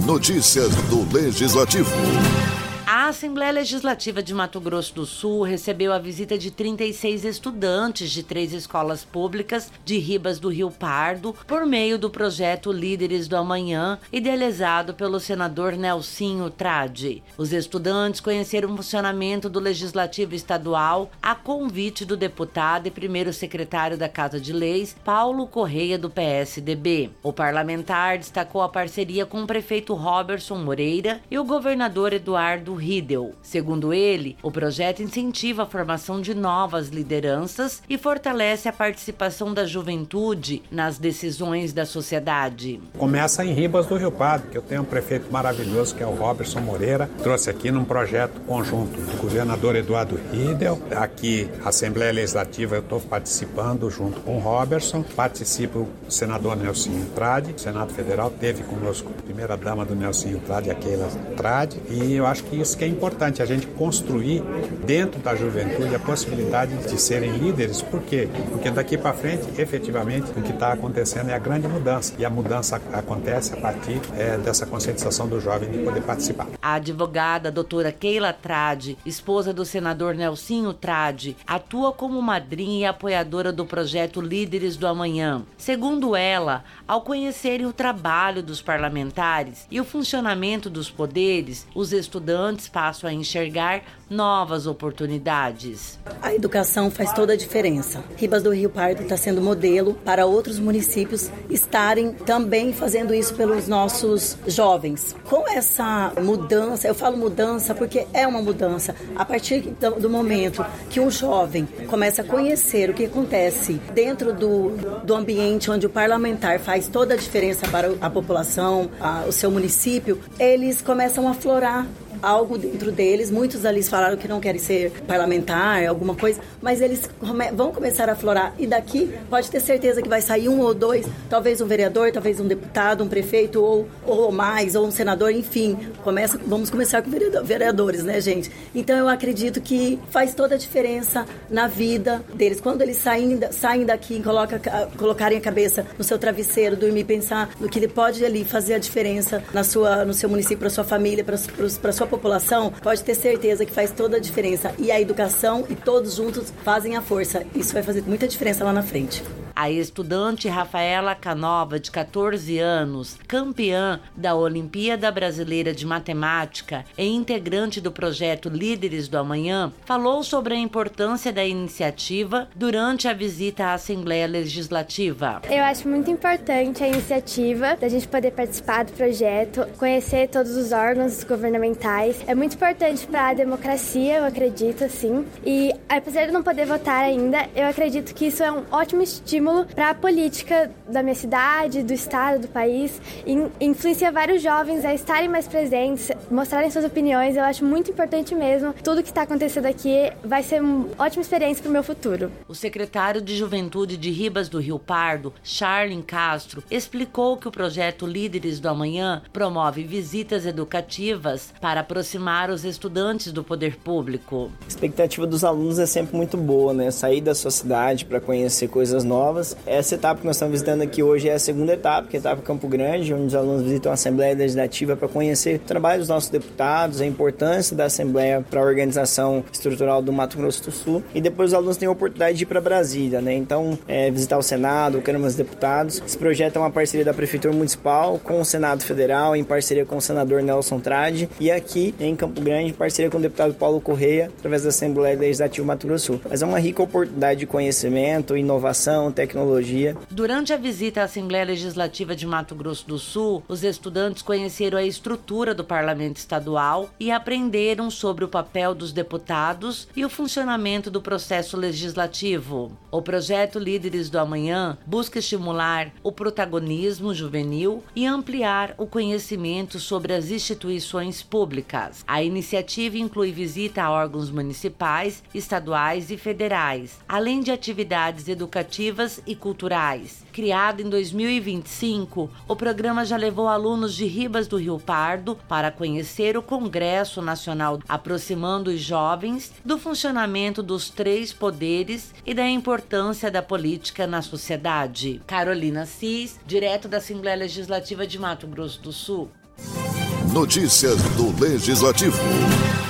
Notícias do Legislativo. A Assembleia Legislativa de Mato Grosso do Sul recebeu a visita de 36 estudantes de 3 escolas públicas de Ribas do Rio Pardo por meio do projeto Líderes do Amanhã, idealizado pelo senador Nelsinho Trade. Os estudantes conheceram o funcionamento do Legislativo Estadual a convite do deputado e primeiro secretário da Casa de Leis, Paulo Correia, do PSDB. O parlamentar destacou a parceria com o prefeito Roberson Moreira e o governador Eduardo Riedel. Segundo ele, o projeto incentiva a formação de novas lideranças e fortalece a participação da juventude nas decisões da sociedade. Começa em Ribas do Rio Pardo, que eu tenho um prefeito maravilhoso, que é o Roberson Moreira, trouxe aqui num projeto conjunto do governador Eduardo Riedel. Aqui, a Assembleia Legislativa, eu estou participando junto com o Roberson, participa o senador Nelsinho Trade, o Senado Federal teve conosco a primeira-dama do Nelsinho Trade, a Keila Trade, e eu acho que isso que é importante, a gente construir dentro da juventude a possibilidade de serem líderes. Por quê? Porque daqui para frente, efetivamente, o que está acontecendo é a grande mudança. E a mudança acontece a partir dessa conscientização do jovem de poder participar. A advogada doutora Keila Trade, esposa do senador Nelsinho Trade, atua como madrinha e apoiadora do projeto Líderes do Amanhã. Segundo ela, ao conhecerem o trabalho dos parlamentares e o funcionamento dos poderes, os estudantes passam a enxergar novas oportunidades. A educação faz toda a diferença. Ribas do Rio Pardo está sendo modelo para outros municípios estarem também fazendo isso pelos nossos jovens. Com essa mudança, eu falo mudança porque é uma mudança, a partir do momento que um jovem começa a conhecer o que acontece dentro do ambiente onde o parlamentar faz toda a diferença para a população, o seu município, eles começam a aflorar algo dentro deles. Muitos ali falaram que não querem ser parlamentar, alguma coisa, mas eles vão começar a aflorar, e daqui pode ter certeza que vai sair um ou dois, talvez um vereador, talvez um deputado, um prefeito ou mais, ou um senador, enfim, vamos começar com vereadores, né, gente? Então eu acredito que faz toda a diferença na vida deles, quando eles saem daqui e colocarem a cabeça no seu travesseiro, dormir, pensar no que ele pode ali fazer a diferença no seu município, para sua família, para sua população, pode ter certeza que faz toda a diferença. E a educação e todos juntos fazem a força. Isso vai fazer muita diferença lá na frente. A estudante Rafaela Canova, de 14 anos, campeã da Olimpíada Brasileira de Matemática e integrante do projeto Líderes do Amanhã, falou sobre a importância da iniciativa durante a visita à Assembleia Legislativa. Eu acho muito importante a iniciativa da gente poder participar do projeto, conhecer todos os órgãos governamentais. É muito importante para a democracia, eu acredito, assim. E apesar de não poder votar ainda, eu acredito que isso é um ótimo estímulo para a política da minha cidade, do estado, do país, e influencia vários jovens a estarem mais presentes, mostrarem suas opiniões. Eu acho muito importante mesmo. Tudo que está acontecendo aqui vai ser uma ótima experiência para o meu futuro. O secretário de Juventude de Ribas do Rio Pardo, Charlin Castro, explicou que o projeto Líderes do Amanhã promove visitas educativas para aproximar os estudantes do poder público. A expectativa dos alunos é sempre muito boa, né? Sair da sua cidade para conhecer coisas novas. Essa etapa que nós estamos visitando aqui hoje é a segunda etapa, que é a etapa Campo Grande, onde os alunos visitam a Assembleia Legislativa para conhecer o trabalho dos nossos deputados, a importância da Assembleia para a organização estrutural do Mato Grosso do Sul. E depois os alunos têm a oportunidade de ir para Brasília, né? Então, visitar o Senado, a Câmara dos Deputados. Esse projeto é uma parceria da Prefeitura Municipal com o Senado Federal, em parceria com o senador Nelson Trade, e aqui em Campo Grande, em parceria com o deputado Paulo Correia, através da Assembleia Legislativa Mato Grosso do Sul. Mas é uma rica oportunidade de conhecimento, inovação, tecnologia. Durante a visita à Assembleia Legislativa de Mato Grosso do Sul, os estudantes conheceram a estrutura do Parlamento Estadual e aprenderam sobre o papel dos deputados e o funcionamento do processo legislativo. O projeto Líderes do Amanhã busca estimular o protagonismo juvenil e ampliar o conhecimento sobre as instituições públicas. A iniciativa inclui visita a órgãos municipais, estaduais e federais, além de atividades educativas e culturais. Criado em 2025, o programa já levou alunos de Ribas do Rio Pardo para conhecer o Congresso Nacional, aproximando os jovens do funcionamento dos 3 poderes e da importância da política na sociedade. Carolina Cis, direto da Assembleia Legislativa de Mato Grosso do Sul. Notícias do Legislativo.